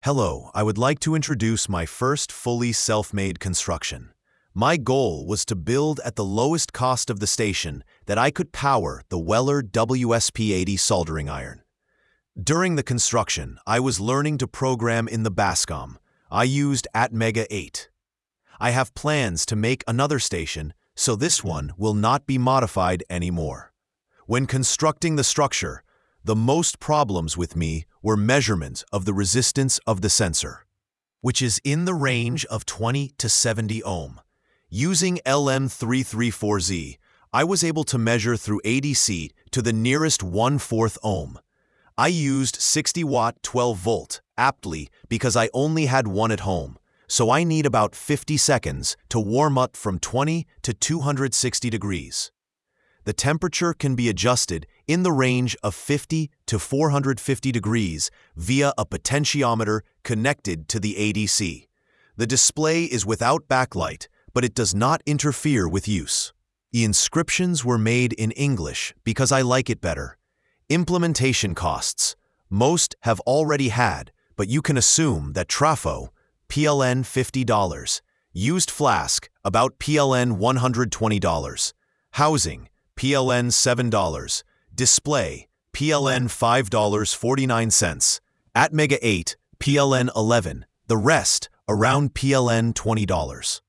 Hello, I would like to introduce my first fully self-made construction. My goal was to build at the lowest cost of the station that I could power the Weller WSP80 soldering iron. During the construction, I was learning to program in the Bascom. I used Atmega 8. I have plans to make another station, so this one will not be modified anymore. When constructing the structure, the most problems with me were measurement of the resistance of the sensor, which is in the range of 20 to 70 ohm. Using LM334Z, I was able to measure through ADC to the nearest 1/4 ohm. I used 60 watt 12 volt aptly because I only had one at home, so I need about 50 seconds to warm up from 20 to 260 degrees. The temperature can be adjusted in the range of 50 to 450 degrees via a potentiometer connected to the ADC. The display is without backlight, but it does not interfere with use. The inscriptions were made in English because I like it better. Implementation costs. Most have already had, but you can assume that Trafo, PLN $50. Used flask, about PLN $120. Housing, PLN $7. Display, PLN $5.49. Atmega 8, PLN 11. The rest, around PLN $20.